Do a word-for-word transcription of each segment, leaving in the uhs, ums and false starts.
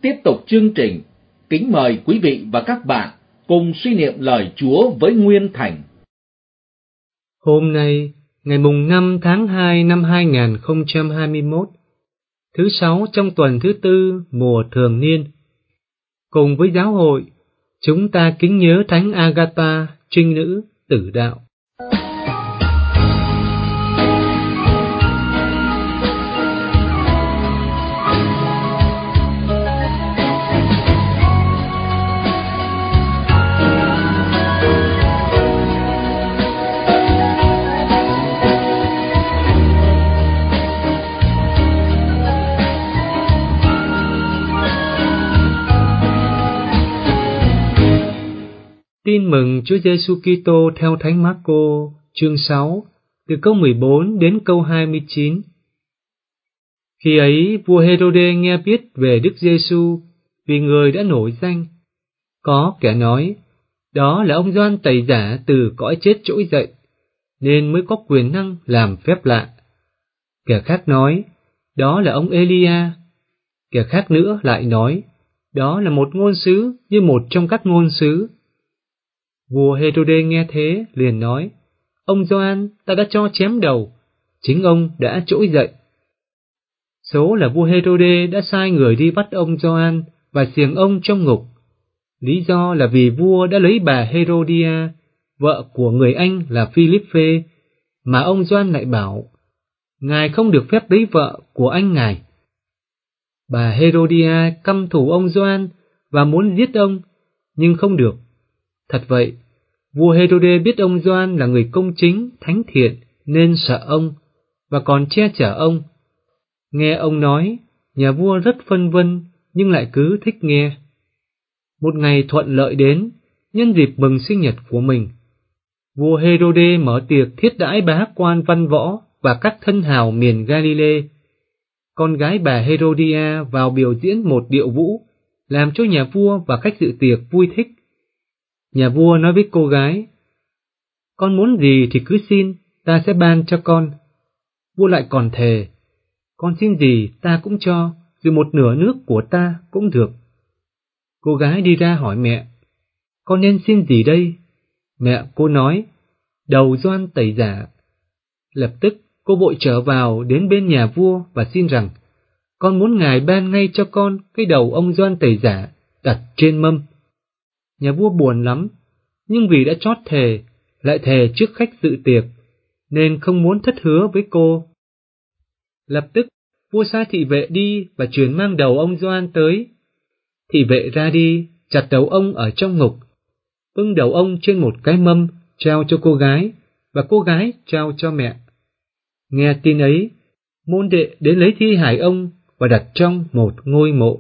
tiếp tục chương trình, kính mời quý vị và các bạn cùng suy niệm lời Chúa với Nguyên Thành. Hôm nay, ngày mùng năm tháng hai năm hai nghìn không trăm hai mươi mốt, thứ sáu trong tuần thứ tư mùa thường niên, cùng với giáo hội, chúng ta kính nhớ Thánh Agatha, trinh nữ, tử đạo. Tin mừng Chúa Giêsu Kitô theo Thánh Mác-cô, chương sáu, từ câu mười bốn đến câu hai mươi chín. Khi ấy, vua Hê-rô-đê nghe biết về Đức Giêsu vì người đã nổi danh. Có kẻ nói, đó là ông Gioan Tẩy Giả từ cõi chết trỗi dậy, nên mới có quyền năng làm phép lạ. Kẻ khác nói, đó là ông Ê-li-a. Kẻ khác nữa lại nói, đó là một ngôn sứ như một trong các ngôn sứ. Vua Hê-rô-đê nghe thế liền nói, ông Gioan ta đã cho chém đầu, chính ông đã trỗi dậy. Số là vua Hê-rô-đê đã sai người đi bắt ông Gioan và xiềng ông trong ngục. Lý do là vì vua đã lấy bà Hê-rô-đi-a, vợ của người anh là Phi-líp-phê, mà ông Gioan lại bảo, ngài không được phép lấy vợ của anh ngài. Bà Hê-rô-đi-a căm thù ông Gioan và muốn giết ông, nhưng không được. Thật vậy, vua Hê-rô-đê biết ông Gioan là người công chính, thánh thiện, nên sợ ông, và còn che chở ông. Nghe ông nói, nhà vua rất phân vân, nhưng lại cứ thích nghe. Một ngày thuận lợi đến, nhân dịp mừng sinh nhật của mình, vua Hê-rô-đê mở tiệc thiết đãi bá quan văn võ và các thân hào miền Ga-li-lê. Con gái bà Hê-rô-đi-a vào biểu diễn một điệu vũ, làm cho nhà vua và khách dự tiệc vui thích. Nhà vua nói với cô gái, con muốn gì thì cứ xin, ta sẽ ban cho con. Vua lại còn thề, con xin gì ta cũng cho, dù một nửa nước của ta cũng được. Cô gái đi ra hỏi mẹ, con nên xin gì đây? Mẹ cô nói, đầu Gioan Tẩy Giả. Lập tức cô vội trở vào đến bên nhà vua và xin rằng, con muốn ngài ban ngay cho con cái đầu ông Gioan Tẩy Giả đặt trên mâm. Nhà vua buồn lắm, nhưng vì đã chót thề, lại thề trước khách dự tiệc, nên không muốn thất hứa với cô. Lập tức, vua sai thị vệ đi và truyền mang đầu ông Gioan tới. Thị vệ ra đi, chặt đầu ông ở trong ngục, bưng đầu ông trên một cái mâm, trao cho cô gái, và cô gái trao cho mẹ. Nghe tin ấy, môn đệ đến lấy thi hài ông và đặt trong một ngôi mộ.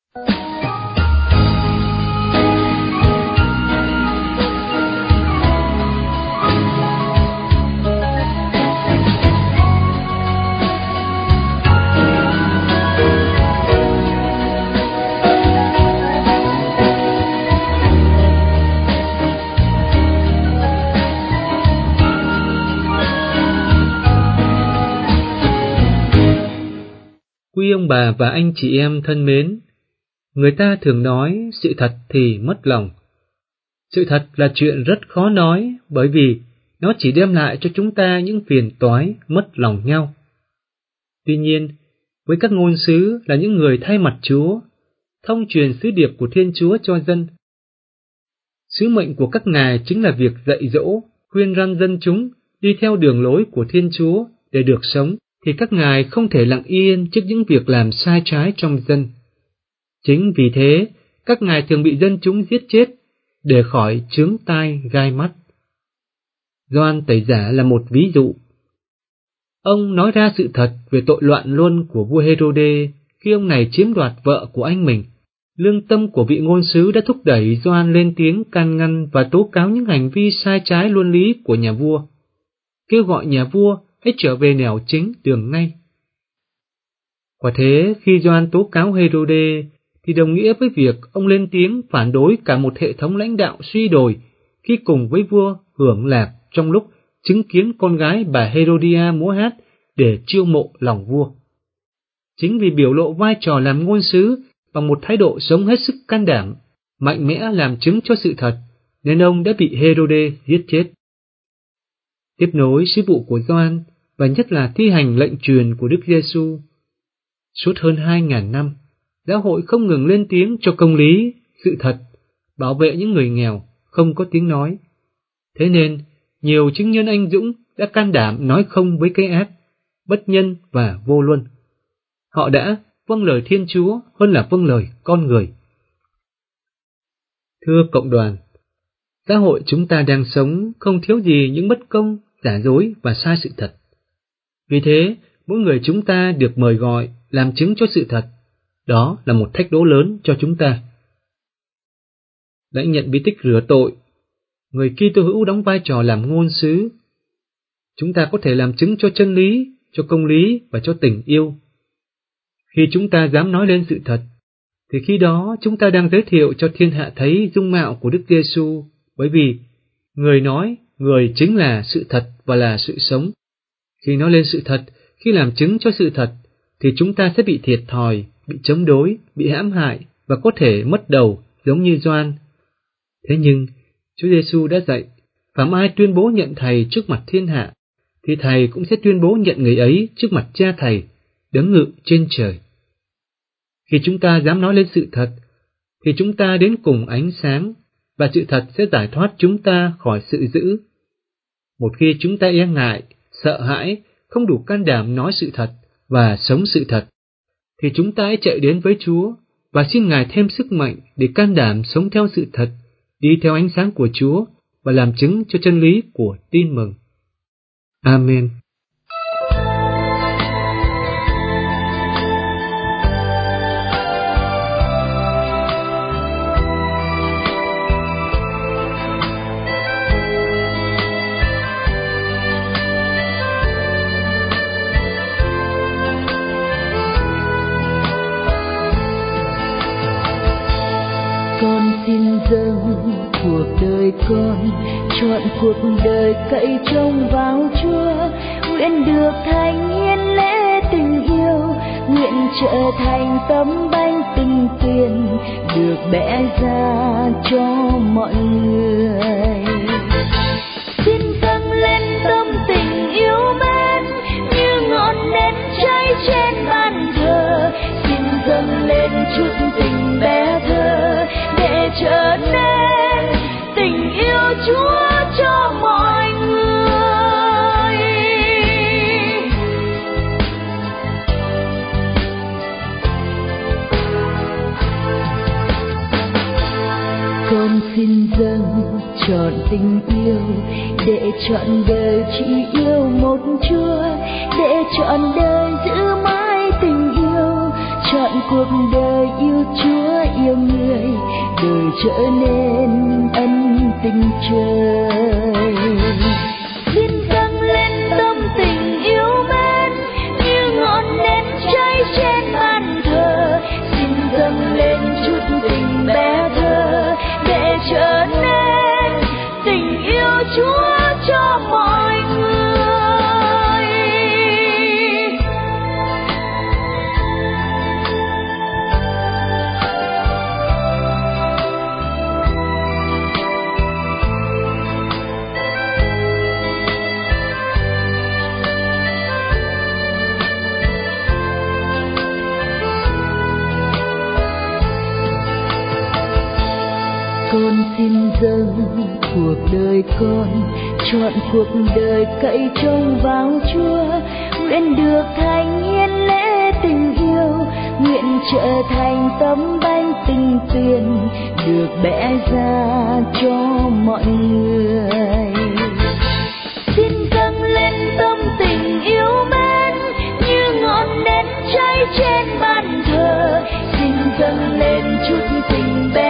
Quý ông bà và anh chị em thân mến, người ta thường nói sự thật thì mất lòng. Sự thật là chuyện rất khó nói bởi vì nó chỉ đem lại cho chúng ta những phiền toái mất lòng nhau. Tuy nhiên, với các ngôn sứ là những người thay mặt Chúa, thông truyền sứ điệp của Thiên Chúa cho dân. Sứ mệnh của các ngài chính là việc dạy dỗ, khuyên răn dân chúng đi theo đường lối của Thiên Chúa để được sống, thì các ngài không thể lặng yên trước những việc làm sai trái trong dân. Chính vì thế, các ngài thường bị dân chúng giết chết, để khỏi chướng tai gai mắt. Gioan Tẩy Giả là một ví dụ. Ông nói ra sự thật về tội loạn luân của vua Hê-rô-đê khi ông này chiếm đoạt vợ của anh mình. Lương tâm của vị ngôn sứ đã thúc đẩy Gioan lên tiếng can ngăn và tố cáo những hành vi sai trái luân lý của nhà vua, kêu gọi nhà vua hãy trở về nẻo chính đường ngay. Quả thế, khi Gioan tố cáo Hê-rô-đê thì đồng nghĩa với việc ông lên tiếng phản đối cả một hệ thống lãnh đạo suy đồi khi cùng với vua hưởng lạc trong lúc chứng kiến con gái bà Hê-rô-đi-a múa hát để chiêu mộ lòng vua. Chính vì biểu lộ vai trò làm ngôn sứ bằng một thái độ sống hết sức can đảm, mạnh mẽ làm chứng cho sự thật, nên ông đã bị Hê-rô-đê giết chết. Tiếp nối sứ vụ của Gioan và nhất là thi hành lệnh truyền của Đức Giêsu, suốt hơn hai ngàn năm, giáo hội không ngừng lên tiếng cho công lý, sự thật, bảo vệ những người nghèo, không có tiếng nói. Thế nên, nhiều chứng nhân anh dũng đã can đảm nói không với cái ác, bất nhân và vô luân. Họ đã vâng lời Thiên Chúa hơn là vâng lời con người. Thưa cộng đoàn, xã hội chúng ta đang sống không thiếu gì những bất công, giả dối và sai sự thật. Vì thế, mỗi người chúng ta được mời gọi làm chứng cho sự thật. Đó là một thách đố lớn cho chúng ta. Lãnh nhận bí tích rửa tội, người Kitô hữu đóng vai trò làm ngôn sứ. Chúng ta có thể làm chứng cho chân lý, cho công lý và cho tình yêu. Khi chúng ta dám nói lên sự thật, thì khi đó chúng ta đang giới thiệu cho thiên hạ thấy dung mạo của Đức Giêsu, bởi vì người nói, người chính là sự thật và là sự sống. Khi nói lên sự thật, khi làm chứng cho sự thật, thì chúng ta sẽ bị thiệt thòi, bị chống đối, bị hãm hại và có thể mất đầu giống như Gioan. Thế nhưng, Chúa Giêsu đã dạy, phàm ai tuyên bố nhận Thầy trước mặt thiên hạ, thì Thầy cũng sẽ tuyên bố nhận người ấy trước mặt Cha Thầy, đấng ngự trên trời. Khi chúng ta dám nói lên sự thật, thì chúng ta đến cùng ánh sáng, và sự thật sẽ giải thoát chúng ta khỏi sự dữ. Một khi chúng ta e ngại, sợ hãi, không đủ can đảm nói sự thật và sống sự thật, thì chúng ta hãy chạy đến với Chúa và xin Ngài thêm sức mạnh để can đảm sống theo sự thật, đi theo ánh sáng của Chúa và làm chứng cho chân lý của tin mừng. Amen. Con xin dâng cuộc đời con, chọn cuộc đời cậy trông vào Chúa, nguyện được thành hiến lễ tình yêu, nguyện trở thành tấm bánh tình tuyển được bẽ ra cho mọi người. Xin dâng lên tâm tình yêu mến như ngọn nến cháy trên bàn thờ, xin dâng lên chút tình bé thơ để trở nên tình yêu Chúa cho mọi người. Con xin dâng trọn tình yêu để trọn đời chỉ yêu một Chúa, để trọn đời giữ mãi tình yêu, trọn cuộc đời yêu Chúa yêu người, đời trở nên ân tình trời. Xin dâng lên tâm tình yêu mến như ngọn nến cháy trên bàn thờ, xin dâng lên chút tình bé thơ để trở nên tình yêu Chúa cho mọi người. Con xin dâng cuộc đời con, chọn cuộc đời cậy trông vào Chúa, nguyện được thành hiến lễ tình yêu, nguyện trở thành tấm bánh tình tuyển được bẽ ra cho mọi người. Xin dâng lên tâm tình yêu mến như ngọn nến cháy trên bàn thờ, xin dâng lên chút tình bé